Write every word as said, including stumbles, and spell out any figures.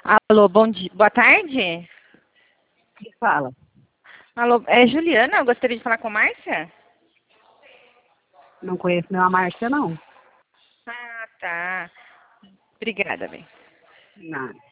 Alô, bom dia. Boa tarde. Que fala? Alô, é Juliana, eu gostaria de falar com a Márcia? Não conheço nenhuma Márcia, não. Ah, tá. Obrigada, bem. Nada.